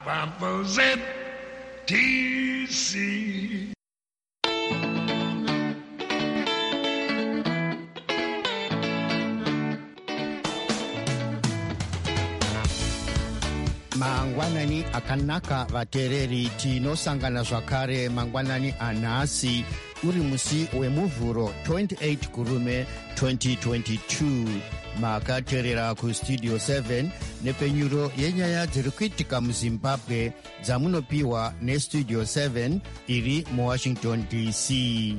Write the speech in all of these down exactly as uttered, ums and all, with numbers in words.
Z T C. Mangwanani akanaka vatereri, tinosangana zvakare mangwanani anhasi uri musi wemuvhuro twenty-eight kurume twenty twenty-two. Makateerera kustudio seven nepenyuro yenyaya dziri kuitika muzimbabwe dzamunopiwa nestudio seven iri muwashington D C.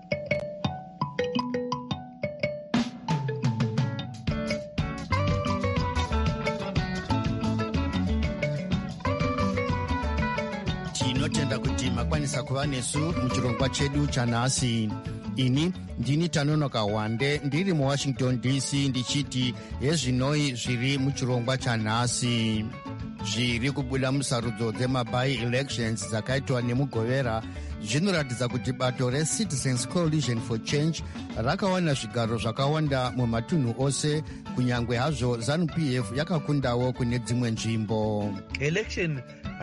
Tinotenda kuti makwanisa kuva nesu muchirongwa chedu chanhasi. Ini ndini Tanonoka Wande ndiri muwashington D C ndichiti yezvinoi zviri muchirongwa chanhasi. Zviri kubuda musarudzo dzemabai elections dzakaitwa nemugovera zvinoratidza kuti bato reCitizens Coalition for Change rakawana zvigaro zvakawanda mumatunhu ose, kunyange hazvo ZANU P F yakakundawo kune dzimwe nzvimbo. Election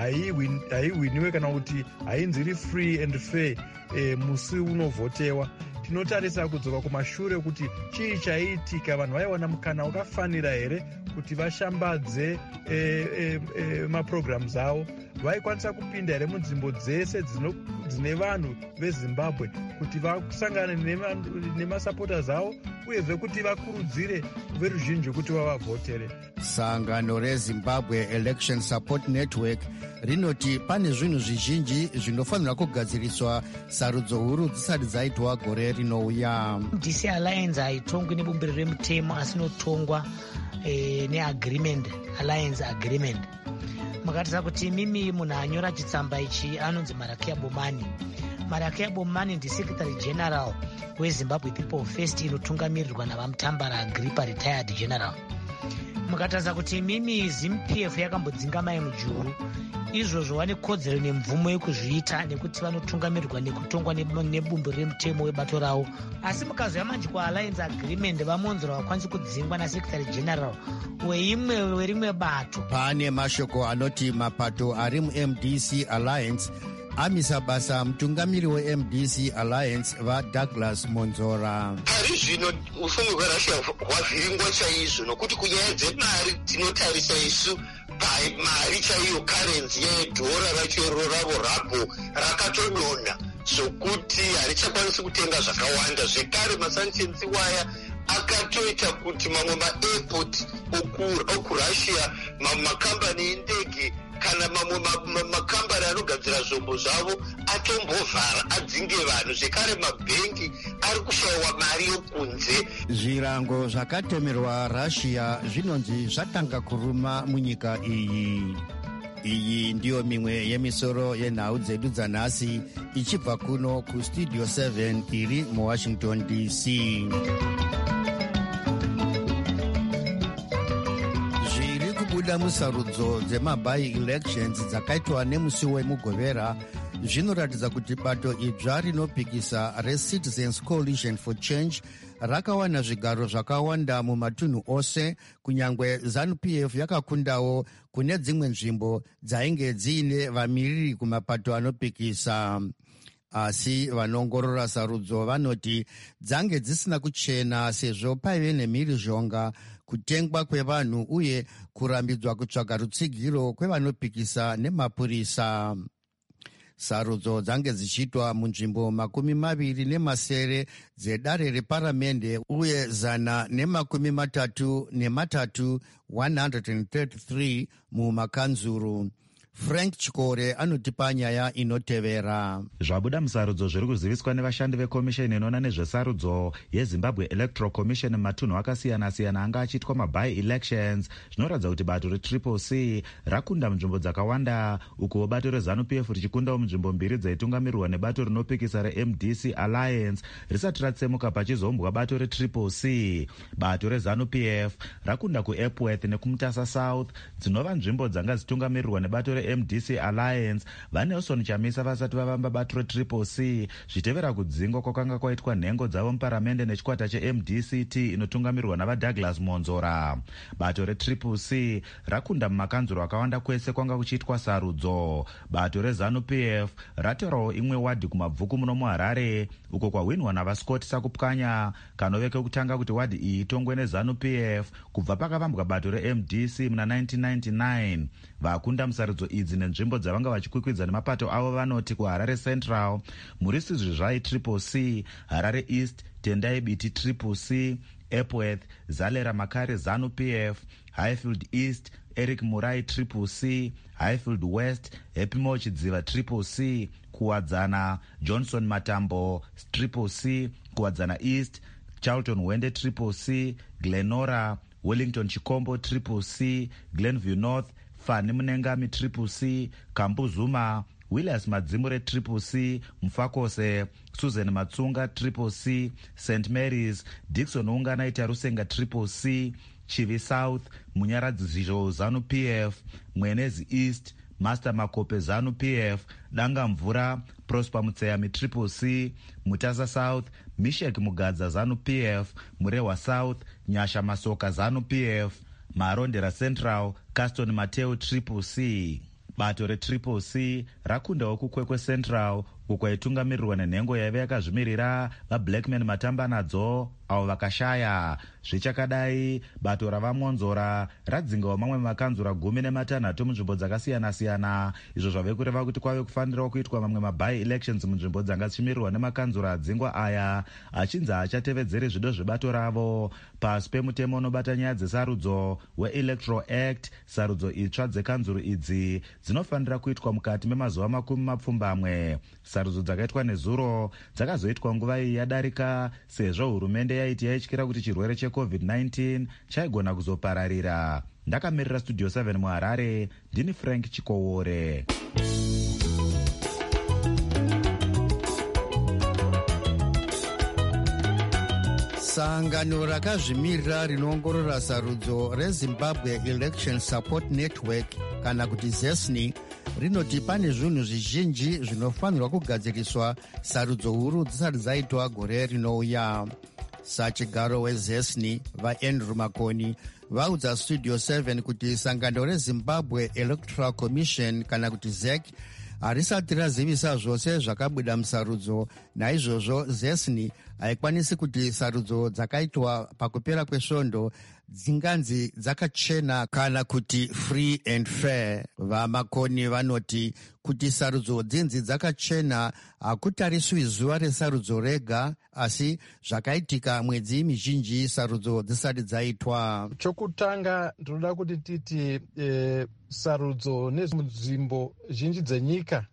haiwiniwe kana kuti hainzi iri free and fair e, musi unovhotewa. Tinotarisa kudzoka kumashure kuti chii chaitika, vanhu vaiwana mukana wakafanira here kuti vashambadze e, e, e, maprograms avo, vaikwanisa kupinda here munzvimbo dzese dzine vanhu vezimbabwe kuti vasangane nemasupporters avo uyezve kuti vakurudzire veruzhinji kuti vavavhotere. Sangano reZimbabwe Election Support Network rinoti pane zvinhu zvizhinji zvinofanira kugadziriswa sarudzo huru dzisati dzaitwa gore rinouya. D C Alliance haitongwi nebumbiro remutemo asi inotongwa eh, neagreement, alliance agreement. Makatarisa kuti mimi munhu anyora chitsamba ichi anonzi Marakia Bomani. Marakia Bomani ndi Secretary General weZimbabwe People First inotungamirirwa navamutambara Agrippa retired general. Mukatarisa kuti mimi ZIMP F yakambodzinga mai mujuru, izvozvo vane kodzero nemvumo yekuzviita nekuti vanotungamirirwa nekutongwa nebumbiro remutemo webato ravo. Asi mukazoya manje kualliance agreement vamonzora vakwanisi kudzingwa naSecretary General weimwe werimwe bato. Pane mashoko anoti mapato ari muM D C Alliance amisa basa mutungamiri weM D C Alliance vaDouglas Monzora. Pari zvino ufumi hweRussia hwavhiringwa chaizvo nokuti kunyaya dzemari tinotarisa isu mari chaiyo karenzi yedhora racho ravo rapo rakatodonha zvokuti harichakwanisi kutenga zvakawanda. Zvekare masanctions waya akatoita kuti mamwe maairport okurussia, mamwe makambani endege kana mamwe makambani anogadzira zvombo zvavo atombovhara adzinge vanhu. Zvekare mabhengi ari kushayiwa mari yokunze. Zvirango zvakatemerwa Russia zvinonzi zvatanga kuruma munyika iyi. Iyi ndiyo mimwe yemisoro yenhau dzedu dzanhasi ichibva kuno kustudio seven iri muwashington D C. Kubuda musarudzo dzemabai elections dzakaitwa nemusi wemugovera zvinoratidza kuti bato idzva rinopikisa reCitizens Coalition for Change rakawana zvigaro zvakawanda mumatunhu ose, kunyange ZANU P F yakakundawo kune dzimwe nzvimbo dzainge dziine vamiriri kumapato anopikisa. Asi vanongorora sarudzo vanoti dzange dzisina kuchena sezvo paive nemhirizhonga, kutengwa kwevanhu uye kurambidzwa kutsvaga rutsigiro kwevanopikisa nemapurisa. Sarudzo dzange dzichiitwa munzvimbo makumi maviri nemasere dzedare reparamende uye zana nemakumi matatu nematatu one hundred thirty-three mumakanzuru. Frank Chikore anotipa nyaya inotevera. Zvabuda musarudzo zviri kuziviswa nevashandi vekomisheni inoona nezvesarudzo yeZimbabwe Electoral Commission matunhu akasiyana-siyana anga achiitwa mabai elections zvinoratidza kuti bato reTriple C rakunda munzvimbo dzakawanda, uko bato reZANU P F richikundawo munzvimbo mbiri dzaitungamirirwa nebato rinopikisa reM D C Alliance risati ratsemuka pachizombwa bato reTriple C. Bato reZANU P F rakunda kuEpworth nekumutasa South dzinova nzvimbo dzanga dzitungamirirwa nebato reM D C Alliance vaNelson Chamisa vasati vavamba bato retriple C zvitevera kudzingwa kwakanga kwaitwa nhengo dzavo muparamende nechikwata cheM D C T inotungamirirwa navaDouglas Monzora. Bato retriple C rakunda mumakanzuro akawanda kwese kwanga kuchiitwa sarudzo. Bato reZanu-P F ratorwawo imwe wadhi kumabvuku muno muHarare uko kwahwinwa navaScott Sakupkanya kanove kekutanga kuti wadhi iyi itongwe neZanu-P F kubva pakavambwa bato reM D C muna nineteen ninety-nine. Vakunda musarudzo idzi nenzvimbo dzavanga vachikwikwidza nemapato avo vanoti kuHarare Central Murisizvi Zvai Triple C, Harare East Tendai Biti Triple C, Epworth Zalera Makare Zanu-P F, Highfield East Eric Murai Triple C, Highfield West Epimo Chidziva Triple C, kuwadzana Johnson Matambo Triple C, kuwadzana East Charlton Wende Triple C, Glenora Wellington Chikombo Triple C, Glenview North Fani Munengami Triple C, Kambuzuma Williams Madzimure Triple C, Mfakose Susan Matsunga Triple C, Saint Mary's Dixon Unganaita Rusenga Triple C, Chivi South Munyaradzizho Zanu-P F, Mwenezi East Master Makope Zanu-P F, Danga Mvura Prosper Mutseyami Triple C, Mutasa South Mishek Mugadza Zanu-P F, Murewa South Nyasha Masoka Zanu-P F, Marondera Central Caston Mateo Triple C. Bato retriple C rakundawo kukwekwe Central uko yaitungamirirwa nenhengo yaiva yakazvimirira vaBlackman Matamba nadzo avo vakashaya. Zvichakadai bato ravaMonzora radzingawo mamwe makanzura gumi nematanhatu munzvimbo dzakasiyana-siyana, izvo zvave kureva kuti kwave kufanirawo kuitwa mamwe mabai elections munzvimbo dzanga dzichimirirwa nemakanzura adzingwa aya achinzi achatevedzeri zvido zvebato ravo. Pasi pemutemo unobata nyaya dzesarudzo weElectoral Act, sarudzo itsva dzekanzuru idzi dzinofanira kuitwa mukati memazuva makumi mapfumbamwe. Sarudzo dzakaitwa nezuro dzakazoitwa nguva iyi yadarika sezvo hurumende yaiti yaityira kuti chirwere checovid nineteen chaigona kuzopararira. Ndakamirira Studio seven muHarare, ndini Frank Chikowore. Sangano rakazvimirira rinoongorora sarudzo reZimbabwe Election Support Network kana kuti ZESNI rinoti pane zvinhu zvizhinji zvinofanirwa kugadziriswa sarudzo huru dzisati dzaitwa gore rinouya. Sachigaro weZESNI vaAndrew Makoni vaudza Studio seven kuti sangano reZimbabwe Electoral Commission kana kuti Z E C harisati razivisa zvose zvakabuda musarudzo. Naizvozvo ZESNI haikwanisi kuti sarudzo dzakaitwa pakupera kwesvondo dzinganzi dzakachena kana kuti free and fair. VaMakoni vanoti kuti sarudzo dzinzi dzakachena hakutariswi zuva resarudzo rega, asi zvakaitika mwedzi mizhinji sarudzo dzisati dzaitwa. Chokutanga ndinoda kuti titi e, sarudzo nemunzvimbo zhinji dzenyika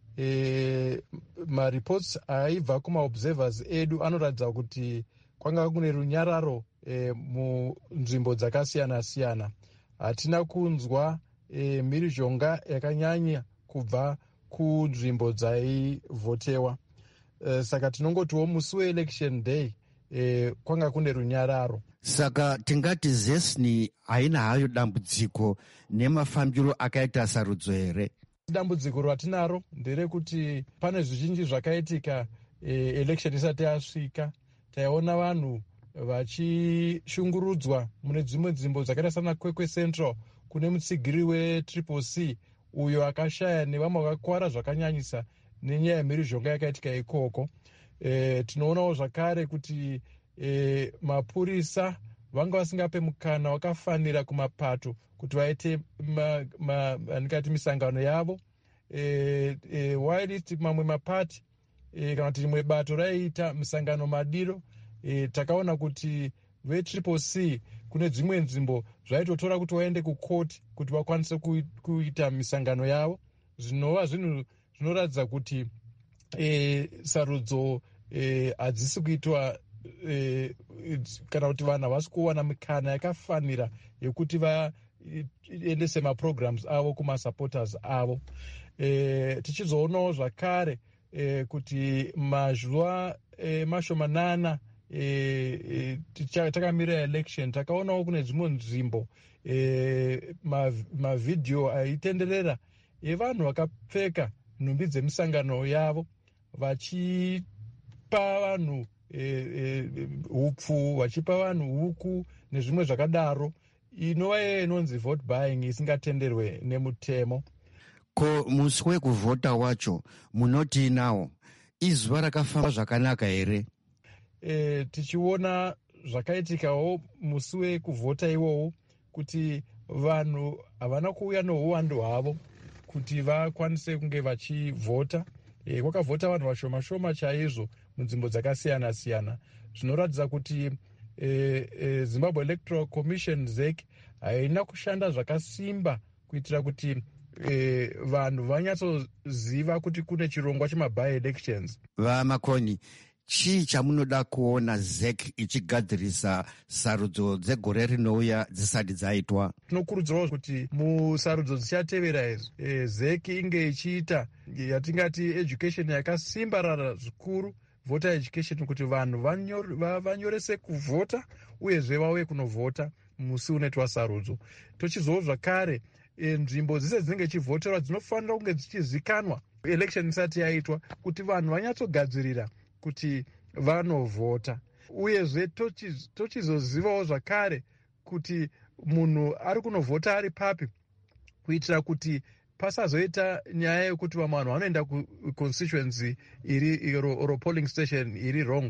e, maripots aibva kumaobservers edu anoratidza kuti kwanga kune runyararo e, munzvimbo dzakasiyana-siyana. Hatina kunzwa e, mhirizhonga yakanyanya kubva kunzvimbo dzaivhotewa. E, saka tinongotiwo musi weelection day e, kwanga kune runyararo. Saka tingati ZESNI haina hayo dambudziko nemafambiro akaita sarudzo here? Dambudziko ratinaro nderekuti pane zvizhinji zvakaitika e, election isati yasvika. Taiona vanhu vachishungurudzwa mune dzimwe nzvimbo dzakaita sana Kwekwe Central kune mutsigiri wetriple C uyo akashaya nevamwe vakakwara zvakanyanyisa nenyaya yemhirizhonga yakaitika ikoko. E, tinoonawo zvakare kuti e, mapurisa vanga vasingape mukana wakafanira kumapato kuti vaite andikati misangano yavo. E, e, whilst mamwe mapati e, kana kuti rimwe bato raiita misangano madiro, e, takaona kuti vetriple C kune dzimwe nzvimbo zvaitotora kuti vaende kukoti kuti vakwanise kuita misangano yavo. Zvinova zvinhu zvinoratidza kuti e, sarudzo hadzisi e, kuitwa e, kana kuti vanhu havasi kuwana mikana yakafanira yekuti vaendese maprograms avo kumasupporters avo. E, tichizoonawo zvakare e, kuti mazuva e, mashomanana e, e, takamirira election takaonawo kune dzimwe nzvimbo e, mavidhio aitenderera yevanhu vakapfeka nhumbi dzemisangano yavo vachipa vanhu hupfu, vachipa vanhu huku nezvimwe zvakadaro, inova iyo inonzi vote buying isingatenderwe nemutemo. Ko musi wekuvhota wacho munoti nawo izuva rakafamba zvakanaka here? E, tichiona zvakaitikawo musi wekuvhota iwowo kuti vanhu havana kuuya nouwandu hwavo kuti vakwanise kunge vachivhota. E, kwakavhota vanhu vashoma shoma chaizvo munzvimbo dzakasiyana siyana, zvinoratidza kuti e, e, Zimbabwe Electoral Commission Z E C haina kushanda zvakasimba kuitira kuti e, vanhu vanyatsoziva kuti kune chirongwa chemaby elections. Vamakoni, chii chamunoda kuona Z E C ichigadzirisa sarudzo dzegore rinouya dzisati dzaitwa? Tinokurudzirawo kuti musarudzo dzichatevera izvi e, Z E C inge ichiita yatingati education yakasimbarara zvikuru, voter education, kuti vanhu vanyorese kuvhota uyezve vauye kunovhota musi unoitwa sarudzo. Tochizowo zvakare e, nzvimbo dzese dzinenge ichivhoterwa dzinofanira kunge dzichizikanwa election isati yaitwa kuti vanhu vanyatsogadzirira kuti vanovhota. Uyezve tochizozivawo zvakare kuti munhu ari kunovhota ari papi, kuitira kuti pasazoita nyaya yekuti vamwe vanhu vanoenda kuconstituency iri oro polling station iri wrong,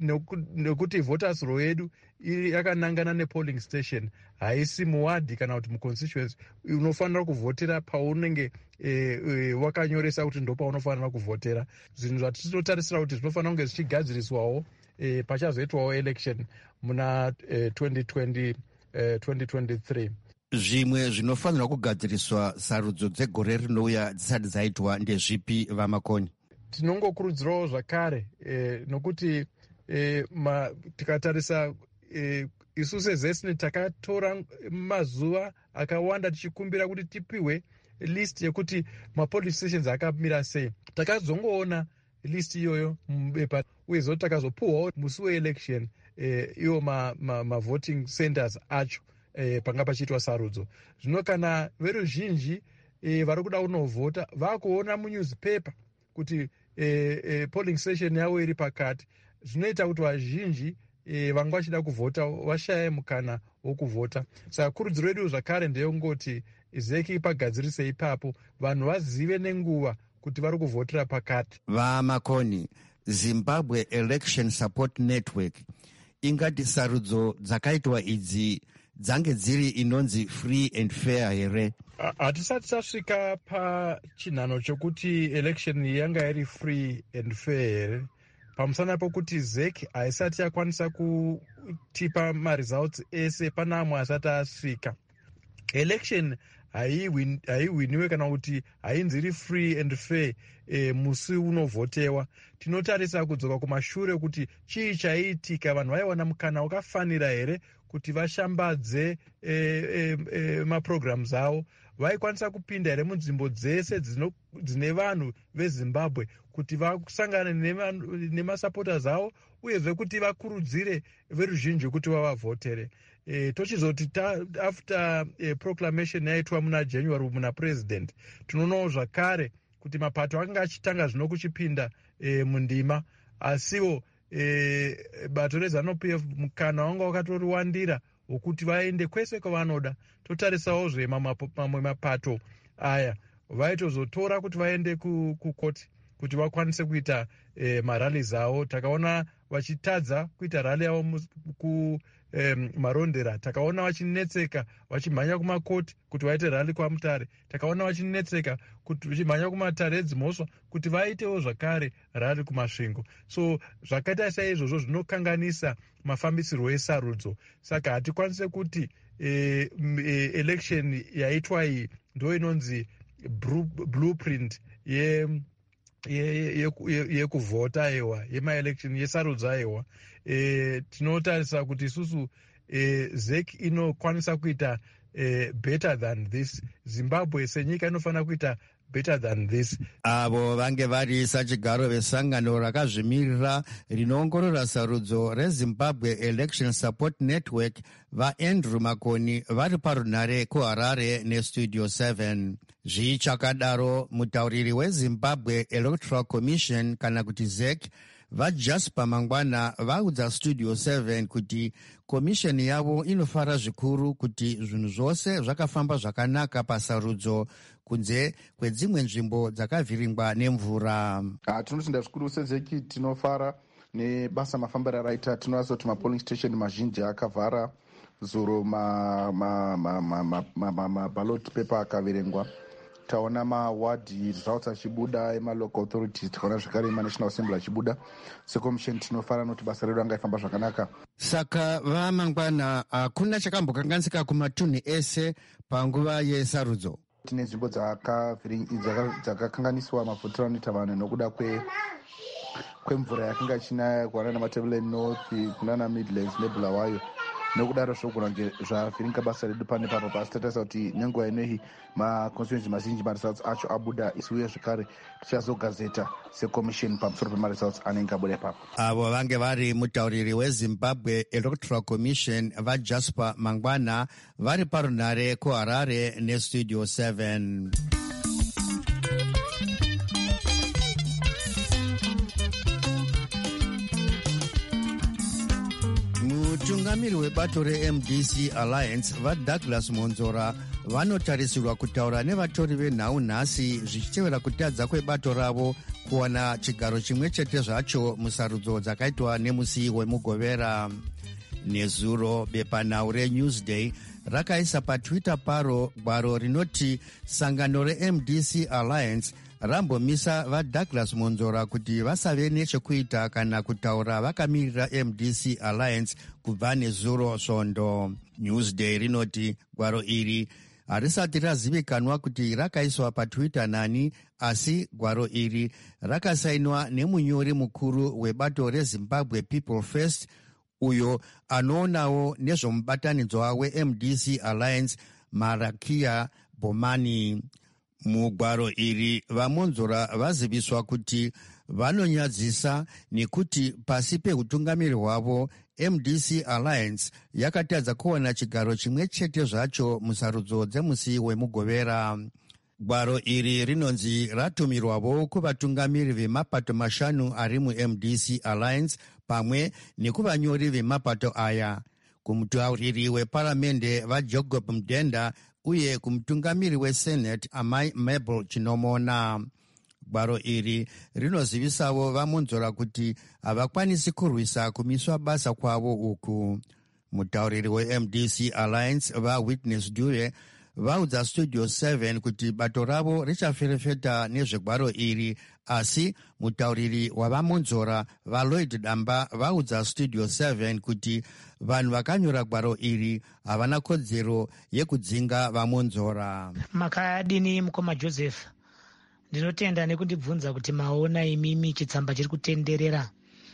nekuti voters row yedu yakanangana nepolling station, haisi muwadhi kana kuti muconstituency. Unofanira kuvhotera paunenge e, e, wakanyoresa kuti ndo paunofanira kuvhotera. Zvinhu zvatinotarisira kuti zvinofanira kunge zvichigadziriswawo e, pachazoitwawo election muna e, twenty twenty, e, twenty twenty-three. Zvimwe zvinofanirwa kugadziriswa sarudzo dzegore rinouya dzisati dzaitwa ndezvipi, Vamakoni? Tinongokurudzirawo zvakare e, nokuti e, ma, tikatarisa e, isu sezesini takatora mazuva akawanda tichikumbira kuti tipiwe list yekuti mapolice stations akamira sei. Takazongoona list iyoyo mubepa, uyezvo takazopuhwawo musi weelection e, iwo mavoting ma, ma centers acho e, panga pachiitwa sarudzo. Zvino kana veruzhinji e, vari kuda kunovhota vakuona munewspaper kuti e, e, polling station yavo iri pakati, zvinoita kuti vazhinji e, vanga vachida kuvhota vashaye mukana wokuvhota. Saka kurudziro yedu zvakare ndeyongoti Z E C ipagadzirise ipapo, vanhu vazive nenguva kuti vari kuvhotera pakati. Vamakoni, Zimbabwe Election Support Network ingati sarudzo dzakaitwa idzi dzange dziri inonzi free and fair here? Hatisati tasvika pachinhano chokuti election yanga iri free and fair here, pamusana pokuti Z E C haisati yakwanisa kutipa maresults ese, pana amwe asati asvika. Election haiwiniwe kana kuti hainzi iri free and fair e, musi unovhotewa. Tinotarisa kudzoka kumashure kuti chii chaiitika, vanhu vaiwana mukana wakafanira here kuti vashambadze e, e, e, maprograms avo, vaikwanisa kupinda here munzvimbo dzese dzine vanhu vezimbabwe kuti vasangane nemasupporters avo, uyezve kuti vakurudzire veruzhinji kuti vavavhotere. E, tochizoti after e, proclamation yaitwa muna January muna president, tinoonawo zvakare kuti mapato akanga achitanga zvino kuchipinda e, mundima, asiwo e, bato reZANU-P F mukana wanga wakatoriwandira wokuti vaende kwese kwavanoda. Totarisawo zve mamwe mapato aya vaitozotora kuti vaende kukoti kuti vakwanise kuita e, marallies avo. Takaona vachitadza kuita rally yavo ku Um, marondera. Takaona vachinetseka vachimhanya kumakoti kuti vaite rally kwaMutare. Takaona vachinetseka kuti vachimhanya kumatare edzimhosva kuti vaitewo zvakare rally kumasvingo. So zvakaita saizvozvo zvinokanganisa mafambisirwo esarudzo. Saka hatikwanise kuti e, e, election yaitwa iyi ndo inonzi blueprint ye yekuvhota ye, ye, ye ewa yemaelection yesarudzo aiwa. E, tinotarisa kuti isusu e, Z E C inokwanisa kuita e, better than this. Zimbabwe senyika inofanira kuita better than this. Avo vange vari sachigaro vesangano rakazvimirira rinoongorora sarudzo reZimbabwe Election Support Network vaAndrew Makoni vari parunhare kuHarare neStudio seven. Zvichakadaro, mutauriri weZimbabwe Electoral Commission kana kuti Z E C vaJasper Mangwana vaudza Studio seven kuti komisheni yavo inofara zvikuru kuti zvinhu zvose zvakafamba zvakanaka pasarudzo kunze kwedzimwe nzvimbo dzakavhiringwa nemvura. Tinotenda zvikuru sezeki tinofara nebasa mafambiro araita. Tinoona kuti mapolling station mazhinji akavhara zuro maballot paper akaverengwa. Taona mawadhi results achibuda emalocal authorities, tikaona zvakare emaNational Assembly achibuda. Sekomisheni tinofara noti basa redu anga ifamba zvakanaka. Saka vaMangwana hakuna chakambokanganisika kumatunhu ese panguva yesarudzo. Tine nzvimbo dzakakanganiswa mavhotera anoita vanhu nokuda kwemvura yakanga ichinaya kuwana namatebele north kunana Midlands neBulawayo. Nokudaro zvogona zvavhiringa basa redu pane papo, pasi tatarisa kuti nenguva inoyi maconstituency mazhinji maresults acho abuda. Isuye zvekare tichazogazeta sekomisheni pamusoro pemaresults anenge abuda ipapo. Avo vange vari mutauriri weZimbabwe Electoral Commission vaJasper Mangwana vari parunhare kuHarare neStudio seven. Mutungamiri webato reM D C Alliance vaDouglas Monzora vanotarisirwa kutaura nevatori venhau nhasi zvichitevera kutadza kwebato ravo kuwana chigaro chimwe chete zvacho musarudzo dzakaitwa nemusi wemugovera. Nezuro bepanhau reNewsday rakaisa patwitter paro gwaro rinoti sangano reM D C Alliance rambomisa vaDouglas Monzora kuti vasave nechekuita kana kutaura vakamirira M D C Alliance kubva nezuro svondo. Newsday rinoti gwaro iri harisati razivikanwa kuti rakaiswa patwitter nani, asi gwaro iri rakasainwa nemunyori mukuru webato reZimbabwe People First, uyo anoonawo nezvomubatanidzwa weM D C Alliance Marakia Bomani. Mugwaro iri vaMonzora vaziviswa kuti vanonyadzisa nekuti pasi peutungamiri hwavo M D C Alliance yakatadza kuwana chigaro chimwe chete zvacho musarudzo dzemusi wemugovera. Gwaro iri rinonzi ratumirwavo kuvatungamiri vemapato mashanu ari muM D C Alliance pamwe nekuvanyori vemapato aya, kumutauriri weparamende vaJacob Mdenda uye kumutungamiri weSenate Amai Mabel Chinomona. Gwaro iri rinozivisavo vaMonzora kuti havakwanisi kurwisa kumiswa basa kwavo uku. Mutauriri weM D C Alliance vaWitness Dure vaudza Studio seven kuti bato ravo richaferefeta nezvegwaro iri, asi mutauriri wavaMonzora vaLloyd Damba vaudza Studio seven kuti vanhu vakanyora gwaro iri havana kodzero yekudzinga vaMonzora. Makadini mukoma Joseph, ndinotenda nekundibvunza kuti maona imimi chitsamba chiri kutenderera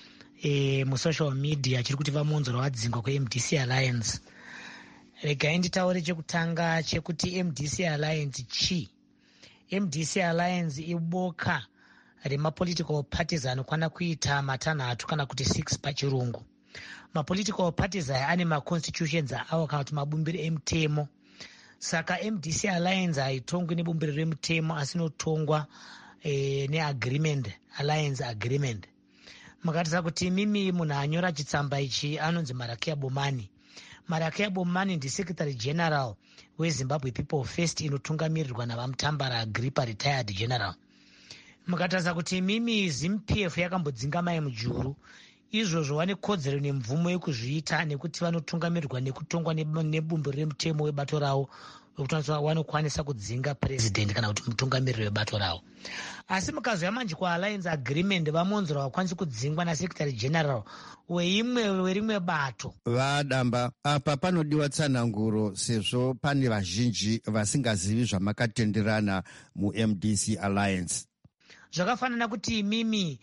e, musocial media chiri kuti vaMonzora vadzingwa kweM D C Alliance. Regai nditaure chekutanga chekuti M D C Alliance chi. M D C Alliance iboka remapolitical parties anokwana kuita matanhatu kana kuti six pachirungu. Mapolitical parties aya ane maconstitutions awo kana kuti mabumbiro emutemo. Saka M D C Alliance haitongwi nebumbiro remutemo asi inotongwa e, neagreement, alliance agreement. Mukatarisa kuti mimi munhu anyora chitsamba ichi anonzi Marakia Bomani. Marakia Bomani ndi Secretary General weZimbabwe People First inotungamirirwa navamutambara Agrippa retired general. Mukatarisa kuti mimi ZimP F yakambodzinga mai mujuru, izvozvo vane kodzero nemvumo yekuzviita nekuti vanotungamirirwa nekutongwa nebumbiro remutemo webato ravo wekuti vanokwanisa kudzinga president kana kuti mutungamiriri webato ravo. Asi mukazouya manje kualliance agreement vaMonzora vakwanisi kudzingwa naSecretary General weimwe werimwe bato. Vadamba, apa panodiwa tsananguro sezvo pane vazhinji vasingazivi zvamakatenderana muM D C Alliance. Zvakafanana kuti mimi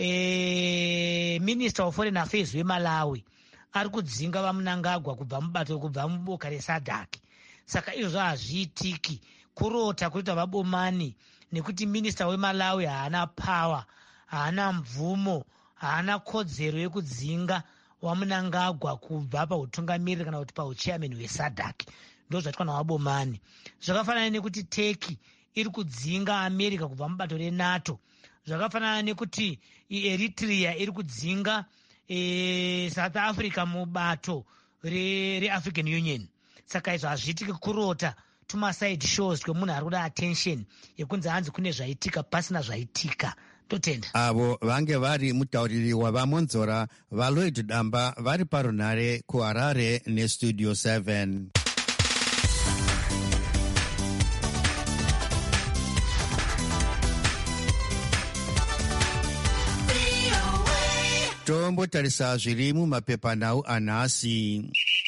e, Minister of Foreign Affairs weMalawi ari kudzinga vaMnangagwa kubva mubato kubva muboka reSADC. Saka izvo hazviitiki. Kurota kuita vaBomani nekuti minista wemalawi haana power, haana mvumo, haana kodzero yekudzinga wamunangagwa kubva pautungamiriri kana kuti pauchairman hwesadhaki. Ndo zvatwa nawabomani. Zvakafanana nekuti Turkey iri kudzinga America kubva mubato reNATO. Zvakafanana nekuti Eritrea iri kudzinga e, South Africa mubato reAfrican re Union. Saka izvo hazviitiki kurota tumaside shows kwemunhu ari kuda attention yekunzi hanzi kune zvaitika pasina zvaitika. Totenda avo vange vari mutauriri wavamonzora vaLloyd Damba vari parunhare kuHarare nestudio seven. Tombotarisa zviri mumapepanhau anhasi.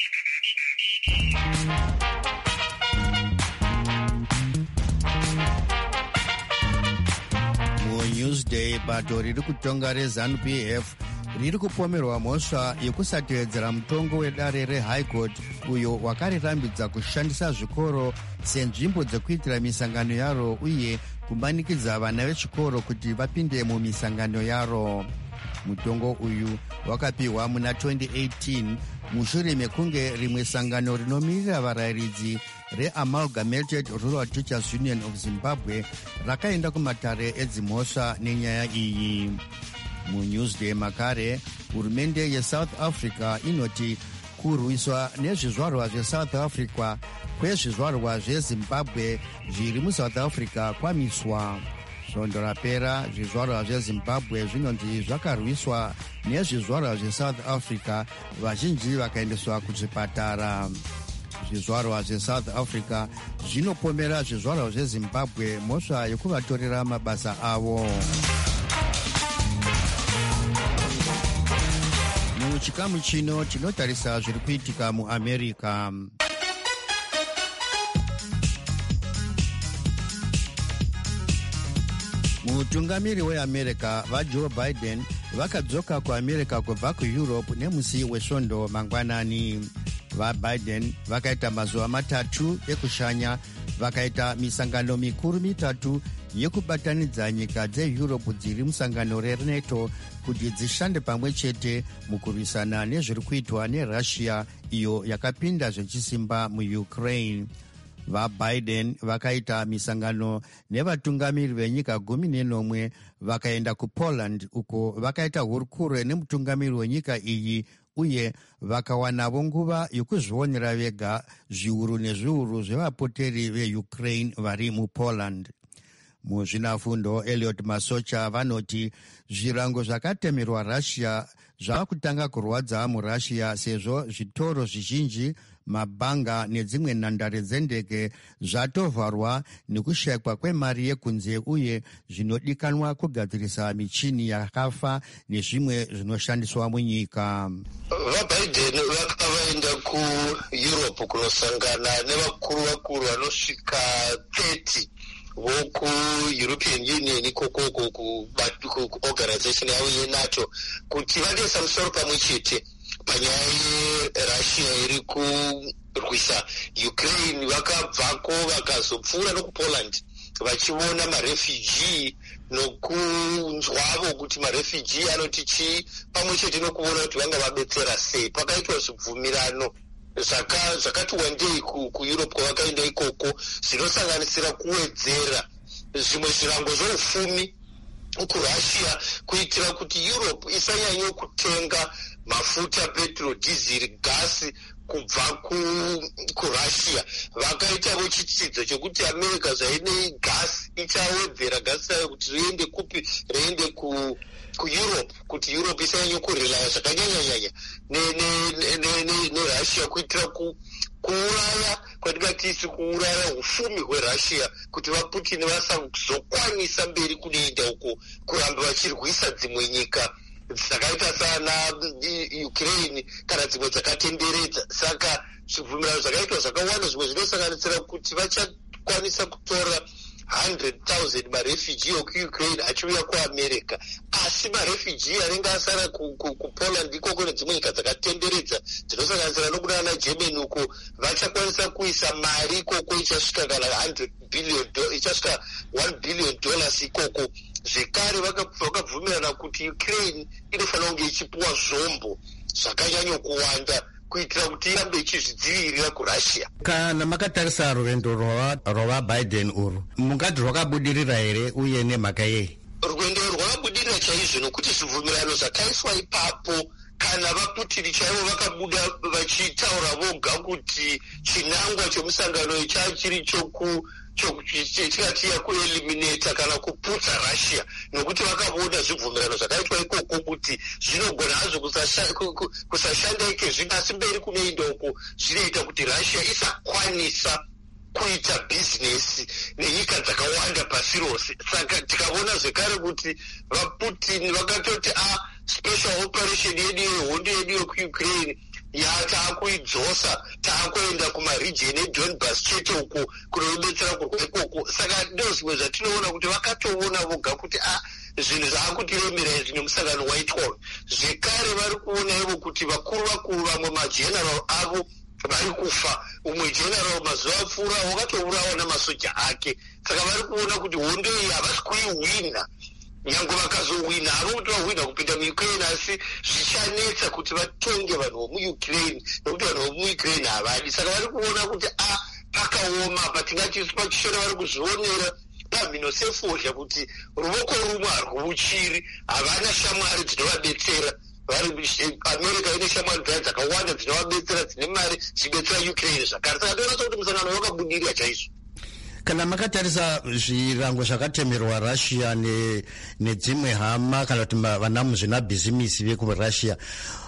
Newsday bato riri kutonga reZANU P F riri kupomerwa mhosva yekusatevedzera mutongo wedare reHigh Court uyo wakarirambidza kushandisa zvikoro senzvimbo dzekuitira misangano yaro uye kumanikidza vana vechikoro kuti vapinde mumisangano yaro. Mutongo uyu wakapiwa muna twenty eighteen mushure mekunge rimwe sangano rinomirira varayiridzi reAmalgamated Rural Teachers Union of Zimbabwe rakaenda kumatare edzimhosva nenyaya iyi. MuNewsday makare hurumende yeSouth Africa inoti kurwiswa nezvizvarwa zveSouth Africa kwezvizvarwa zveZimbabwe zviri muSouth Africa kwamiswa. Svondo rapera zvizvarwa zveZimbabwe zvinonzi zvakarwiswa nezvizvarwa zveSouth Africa, vazhinji vakaendeswa kuzvipatara. Zvizvarwa zveSouth Africa zvinopomera zvizvarwa zveZimbabwe mhosva yekuvatorera mabasa avo. Muchikamu chino tinotarisa zviri kuitika muAmerica. Mutungamiri weAmerica vaJoe Biden vakadzoka kuAmerica kubva kuEurope nemusi wesvondo mangwanani. VaBiden vakaita mazuva matatu ekushanya, vakaita misangano mikuru mitatu yekubatanidza nyika dzeEurope dziri musangano reNATO kuti dzishande pamwe chete mukurwisana nezviri kuitwa neRussia iyo yakapinda zvechisimba muUkraine. VaBiden vakaita misangano nevatungamiri venyika gumi nenomwe, vakaenda kuPoland uko vakaita hurukure nemutungamiri wenyika iyi uye vakawanavo nguva yokuzvionera vega zviuru nezviuru zvevapoteri veUkraine vari muPoland. Muzvinafundo Elliot Masocha vanoti zvirango zvakatemerwa Russia zvava kutanga kurwadza muRussia sezvo zvitoro zvizhinji, mabhanga nedzimwe nhandare dzendege zvatovharwa nekushayikwa kwemari yekunze uye zvinodikanwa kugadzirisa michini yakafa nezvimwe zvinoshandiswa munyika. VaBiden vakavaenda kuEurope kunosangana nevakuru vakuru vanosvika thirty vokuEuropean Union ikokoko kuorganization yavo yeNATO kuti vadesa musoro pamwe chete panyaya yeRussia iri kurwisa Ukraine. Vakabvako vakazopfuura nokuPoland vachiona marefugee nokunzwavo kuti marefugee anoti chii, pamwe chete nokuona kuti vanga vabetsera sei. Pakaitwa zvibvumirano zvaka zvakati wandei kuEurope kwavakaenda ikoko, zvinosanganisira kuwedzera zvimwe zvirango zvoufumi kuRussia kuitira kuti Europe isanyanye kutenga mafuta, petrol, diesel, gasi kubva kuRussia. Vakaitavo chitsidzo chokuti America zvaine gasi ichawedzera gasi rayo kuti riende kupi, riende ku kuEurope, kuti Europe isanyanye kurelaya zvakanyanyanyanya neRussia kuitira kuuraya kwatingati isi kuuraya ufumi hweRussia kuti vaPutin vasazokwanisa mberi kunoenda uko kuramba vachirwisa dzimwe nyika dzakaita sana Ukraine kana dzimwe dzakatenderedza. Saka zvibvumirano zvakaitwa zvakawanda, zvimwe zvinosanganisira kuti vachakwanisa kutora one hundred thousand marefugee okuukraine achiuya kuamerica, asi marefugee anenge asara kupoland ikoko nedzimwe nyika dzakatenderedza dzinosanganisira nokuda ana germany uko vachakwanisa kuisa mari ikoko ichasvika kana one hundred billion ichasvika one billion dollars ikoko. Zvekare vakabvumirana kuti Ukraine inofanira kunge ichipuwa zvombo zvakanyanyo kuwanda kuitira kuti irambe ichizvidzivirira kuRussia. Kana makatarisa rwendo rwavaBiden urwu, mungati rwakabudirira here uye nemhaka yei? Rwendo rwakabudirira chaizvo nokuti zvibvumirano zvakaiswa ipapo kana vaPutin chaivo vakabuda vachitaura voga kuti chinangwa chemusangano icha chiri choku chikatiya kueliminata kana kuputsa Russia, nokuti vakaona zvibvumirano zvakaitwa ikoko kuti zvinogona hazvo kusashanda ikezvino, asi mberi kunoenda uko zvinoita kuti Russia isakwanisa kuita bhizinesi nenyika dzakawanda pasi rose. Saka tikaona zvekare kuti vaPutin vakatoti a special operation yedu yehondo yedu yekuukraine yataakuidzosa, taakuenda kumaregion eDonbas chete uko kunodetsera kurwa ikoko. Saka ndozvimwe zvatinoona kuti vakatoona voga kuti a zvinhu zvaakutiremera izvi nemusangano waitwa. Zvekare vari kuona ivo kuti vakuru vakuru vamwe majeneral avo vari kufa. Umwe general mazuva apfuura wakatourawa namasoja ake. Saka vari kuona kuti hondo iyi havasi kuihwina. Nyange vakazowina havo kuti vahwina kupinda muUkraine, asi zvichanetsa kuti vatonge vanhu vomuUkraine nokuti vanhu vomuUkraine havadi. Saka vari kuona kuti a pakaoma apa, tingati pachishona vari kuzvionera pamhino sefodya kuti ruoko rumwe harwuchiri, havana shamwari dzinovadetsera. America ine shamwari dzayo dzakawanda dzinovadetsera, dzine mari dzichidetsera Ukraine zvakare. Saka ndinoona kuti musangano wakabudirira chaizvo. Kana makatarisa zvirango zvakatemerwa Russia ne nedzimwe hama kana kuti vanamuzvina bhizimisi vekuRussia,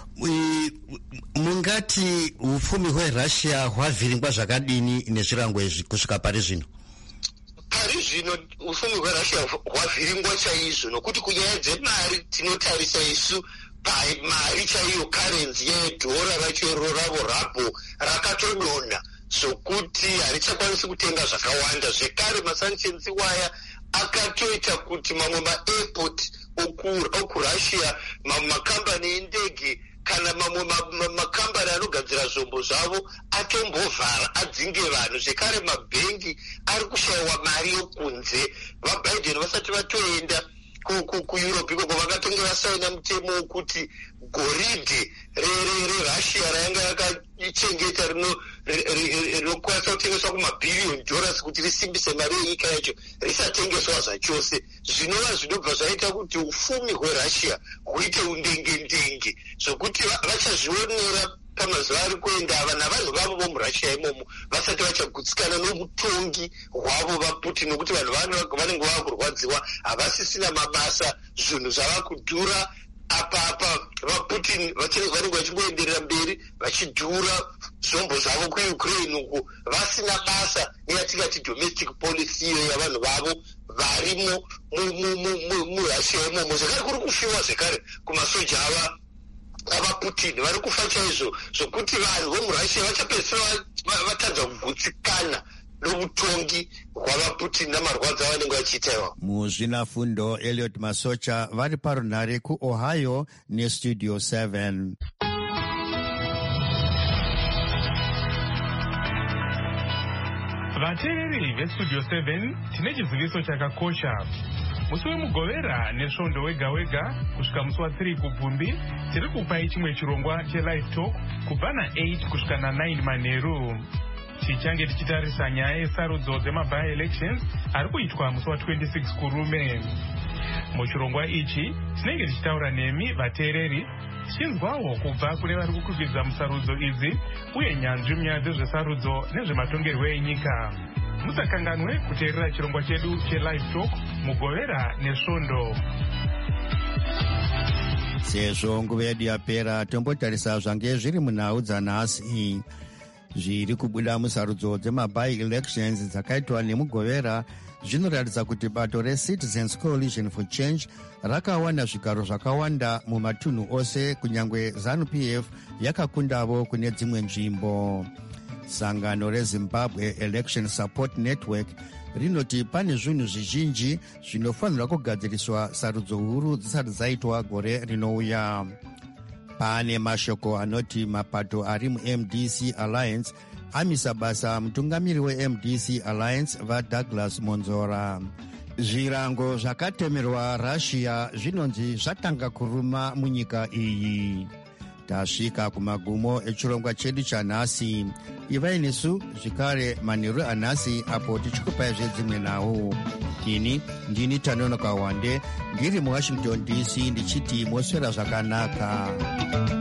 mungati upfumi hweRussia hwavhiringwa zvakadini nezvirango izvi kusvika pari zvino? Pari zvino upfumi hweRussia hwavhiringwa chaizvo, nokuti kunyaya dzemari tinotarisa isu mari chaiyo currency yedhora racho ravo rapo rakatodonha zvokuti harichakwanisi kutenga zvakawanda. Zvekare masanctions waya akatoita kuti mamwe maairport okuRussia, mamwe makambani endege kana mamwe makambani anogadzira zvombo zvavo atombovhara adzinge vanhu. Zvekare mabhengi ari kushayiwa mari yokunze. VaBiden vasati vatoenda kuEurope ikoko vakatonge vasaina mutemo wokuti goridhe reRussia rayanga yakaichengeta rinokwanisa kutengeswa kumabhiriyoni dollars kuti risimbise mari yenyika yacho risatengeswa zvachose. Zvinova zvinobva zvaita kuti ufumi hweRussia huite undenge-ndenge zvokuti vachazvionera pamazuva ari kuenda ava navanhu vavo vomuRussia imomo vasati vachagutsikana nomutongi hwavo vaPutin, nokuti vanhu vanenge vava kurwadziwa, havasisina mabasa, zvinhu zvava kudhura. Apa apa vaPutin vanenge vachingoenderera mberi vachidhura zvombo zvavo kuUkraine uko vasina basa neyatingati domestic policy iyo yavanhu vavo varimo muRussia imomo. Zvekare kuri kufiwa zvekare kumasoja ava avaPutin vari kufa chaizvo zvokuti vanhu vomuRussia vachapedzisira vatadza kugutsikana nomutongi hwavaPutin namarwadzo avanenge vachiita iwawo. Muzvinafundo Elliot Masocha vari parunhare kuOhio nestudio seven. Vateereri vestudio seven tine chiziviso chakakosha. Musi wemugovera nesvondo wega wega kusvika musi wa3 kubvumbi tiri kupai chimwe chirongwa chelive talk kubva na8 kusvika na9 manheru. Tichange tichitarisa nyaya yesarudzo dzemaby elections ari kuitwa musi wa26 kurume. Muchirongwa ichi tinenge tichitaura nemi vateereri tichinzwawo kubva kune vari kukwikwidzwa musarudzo idzi uye nyanzvi munyaya dzezvesarudzo nezvematongerwo enyika. Musakanganwe kuteerera chirongwa chedu chelive talk mugovera nesvondo. Sezvo nguva yedu yapera, tombotarisa zvange zviri munhau dzanhasi zviri kubuda musarudzo dzemaby elections dzakaitwa nemugovera. Zvinoratidza kuti bato reCitizens Coalition for Change rakawana zvigaro zvakawanda mumatunhu ose, kunyangwe ZANU-P F yakakundavo kune dzimwe nzvimbo. sangano rezimbabwe election support network rinoti pane zvinhu zvizhinji zvinofanirwa kugadziriswa sarudzo huru dzisati dzaitwa gore rinouya. Pane mashoko anoti mapato ari mu-M D C Alliance amisa basa mutungamiri we-M D C Alliance vaDouglas Monzora. Zvirango zvakatemerwa Russia zvinonzi zvatanga kuruma munyika iyi. Tasvika kumagumo echirongwa chedu chanhasi. Ivai nesu zvekare manheru anhasi apo tichikupai zvedzimwe nawo. Ini ndini Tanonoka Wande ndiri muWashington D C ndichiti moswera zvakanaka.